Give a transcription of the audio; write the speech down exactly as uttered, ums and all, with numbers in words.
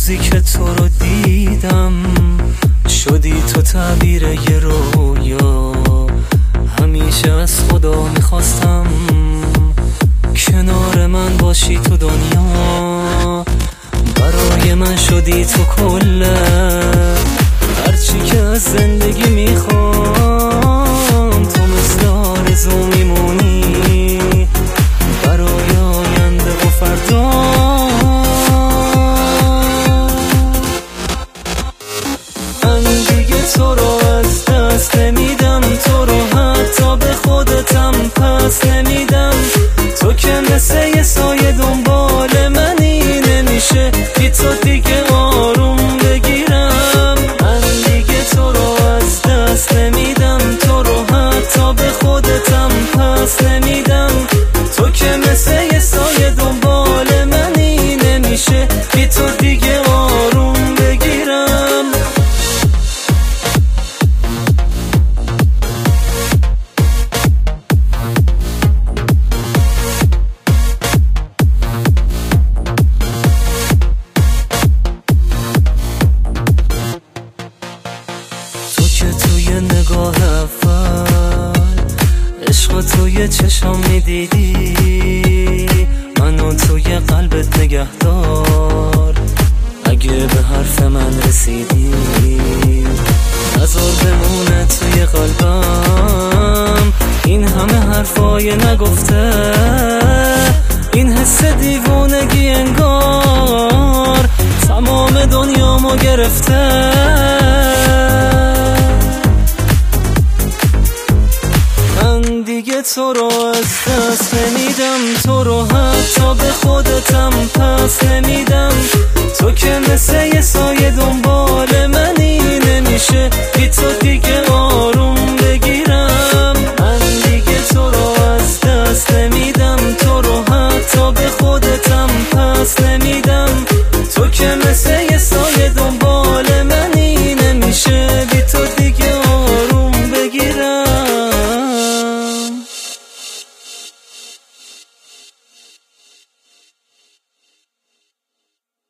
روزی که تو رو دیدم شدی تو تعبیر یه رویا. همیشه از خدا میخواستم کنار من باشی تو دنیا. برای من شدی تو کله هرچی که از زندگی میخوام. تو مثل آرزو میمونی برای آینده و فردا. من دیگه تو رو از دست نمیدم، تو رو حتی به خودتم پس نمیدم. تو که مثل یه سایه دنبال منی، نمیشه بی تو دیگه آروم بگیرم. من دیگه تو رو از دست نمیدم، تو رو حتی به خودتم پس نمیدم. تو که مثل یه سایه دنبال منی، نمیشه بی تو دیگه آروم بگیرم. توی نگاه اول عشق توی چشم میدیدی، منو توی قلبت نگهدار. اگه به حرف من رسیدی نذار بمونه توی قلبم این همه حرفای نگفته. این حس دیوونگی انگار تمام دنیامو گرفته. دیگه تو رو از دست نمیدم، تو رو حتی به خودتم پس نمیدم. تو که مثل یه سایه دنبال